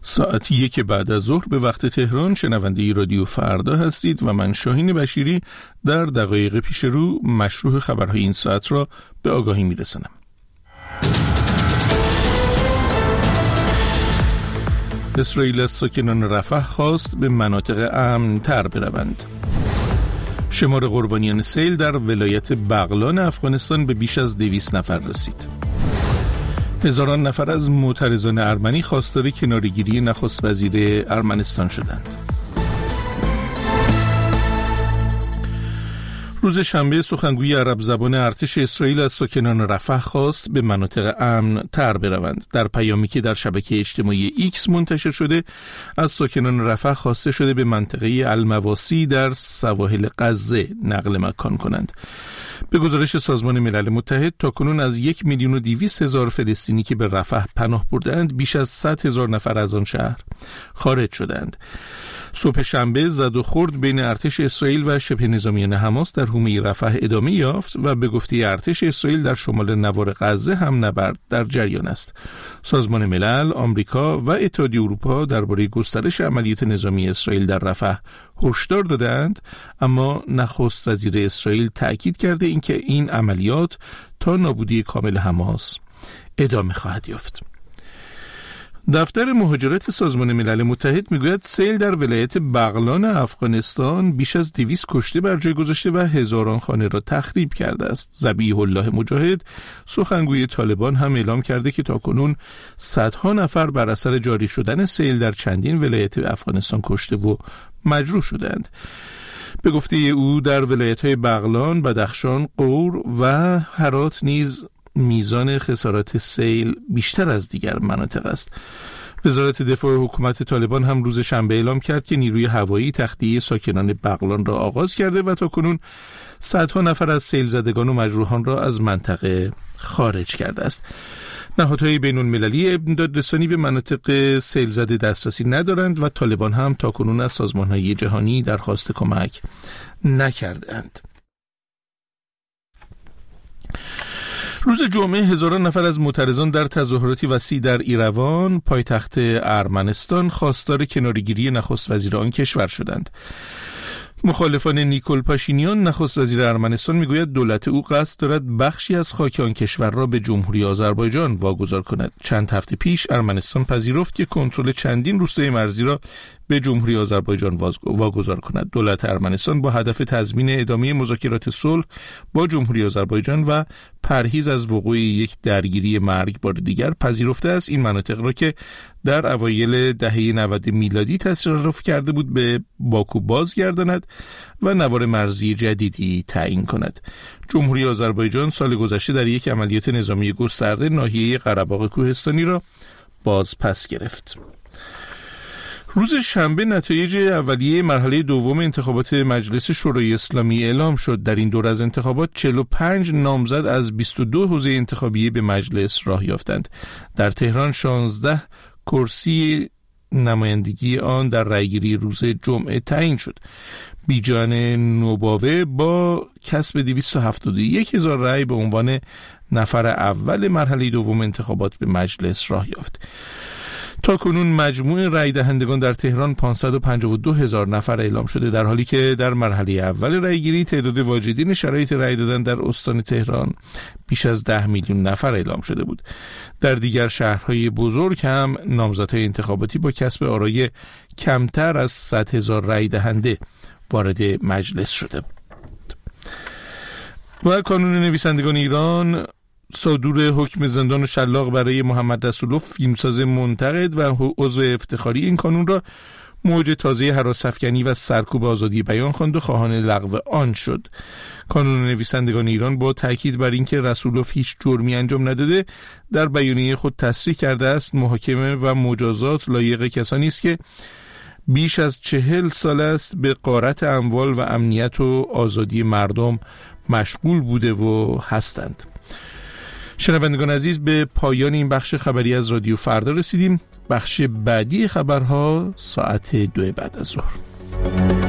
ساعت 1 بعد از ظهر به وقت تهران شنونده رادیو فردا هستید و من شاهین بشیری در دقایق پیش رو مشروع خبرهای این ساعت را به آگاهی میرسانم. اسرائیل از ساکنان رفح خواست به مناطق امن تر بروند. شمار قربانیان سیل در ولایت بغلان افغانستان به بیش از 200 نفر رسید. هزاران نفر از معترضان ارمنی خواستار کناره‌گیری نخست وزیر ارمنستان شدند. روز شنبه سخنگوی عرب زبان ارتش اسرائیل از ساکنان رفح خواست به مناطق امن تر بروند. در پیامی که در شبکه اجتماعی ایکس منتشر شده، از ساکنان رفح خواسته شده به منطقه المواسی در سواحل غزه نقل مکان کنند. به گزارش سازمان ملل متحد تاکنون از 1,200,000 فلسطینی که به رفح پناه بردند، بیش از 100,000 نفر از آن شهر خارج شدند. صبح شنبه زد و خورد بین ارتش اسرائیل و شبه نظامیان حماس در حومه رفح ادامه یافت و به گفته ارتش اسرائیل در شمال نوار غزه هم نبرد در جریان است. سازمان ملل، آمریکا و اتحادیه اروپا درباره گسترش عملیات نظامی اسرائیل در رفح هشدار دادند، اما نخست وزیر اسرائیل تأکید کرده اینکه این عملیات تا نابودی کامل حماس ادامه خواهد یافت. دفتر مهاجرت سازمان ملل متحد میگوید سیل در ولایت بغلان افغانستان بیش از 200 کشته بر جای گذاشته و هزاران خانه را تخریب کرده است. ذبیح الله مجاهد، سخنگوی طالبان، هم اعلام کرده که تاکنون صدها نفر بر اثر جاری شدن سیل در چندین ولایت افغانستان کشته و مجروح شدند. به گفته او در ولایت‌های بغلان، بدخشان، غور و هرات نیز میزان خسارات سیل بیشتر از دیگر مناطق است. وزارت دفاع حکومت طالبان هم روز شنبه اعلام کرد که نیروی هوایی تخلیه ساکنان بغلان را آغاز کرده و تاکنون صدها نفر از سیل زدگان و مجروحان را از منطقه خارج کرده است. نهادهای بین المللی امدادرسانی به مناطق سیل زده دسترسی ندارند و طالبان هم تاکنون از سازمان‌های جهانی درخواست کمک نکردند. روز جمعه هزاران نفر از معترضان در تظاهراتی وسیع در ایروان، پایتخت ارمنستان، خواستار کناره‌گیری نخست وزیر آن کشور شدند. مخالفان نیکول پاشینیان، نخست وزیر ارمنستان، میگوید دولت او قصد دارد بخشی از خاک آن کشور را به جمهوری آذربایجان واگذار کند. چند هفته پیش ارمنستان پذیرفت که کنترل چندین روستای مرزی را به جمهوری آذربایجان واگذار کند. دولت ارمنستان با هدف تضمین ادامه مذاکرات صلح با جمهوری آذربایجان و پرهیز از وقوع یک درگیری مرگبار دیگر پذیرفته است این مناطق را که در اوایل دهه 90 میلادی تصرف کرده بود به باکو بازگرداند و نوار مرزی جدیدی تعیین کند. جمهوری آذربایجان سال گذشته در یک عملیات نظامی گسترده ناحیه قره‌باغ کوهستانی را باز پس گرفت. روز شنبه نتایج اولیه مرحله دوم انتخابات مجلس شورای اسلامی اعلام شد. در این دور از انتخابات 45 نامزد از 22 حوزه انتخابی به مجلس راه یافتند. در تهران 16 کرسی نمایندگی آن در رأیگیری روز جمعه تعیین شد. بیجان نوباوه با کسب 271,000 رأی به عنوان نفر اول مرحله دوم انتخابات به مجلس راه یافت. تا کنون مجموع رأی دهندگان در تهران 552,000 نفر اعلام شده، در حالی که در مرحله اول رأیگیری تعداد واجدین شرایط رأی دادن در استان تهران بیش از 10 میلیون نفر اعلام شده بود. در دیگر شهرهای بزرگ هم نامزدهای انتخاباتی با کسب آرای کمتر از 100,000 رأی دهنده وارد مجلس شده. و کانون نویسندگان ایران صادور حکم زندان و شلاق برای محمد رسولوف، فیلمساز منتقد و عضو افتخاری این کانون را موج تازه هراس‌افکنی و سرکوب آزادی بیان خواند و خواهان لغو آن شد. کانون نویسندگان ایران با تاکید بر اینکه رسولوف هیچ جرمی انجام نداده، در بیانیه خود تصریح کرده است محاکمه و مجازات لایق کسانی است که بیش از 40 سال است به غارت اموال و امنیت و آزادی مردم مشغول بوده و هستند. شنوندگان عزیز، به پایان این بخش خبری از رادیو فردا رسیدیم. بخش بعدی خبرها ساعت 2 بعد از ظهر.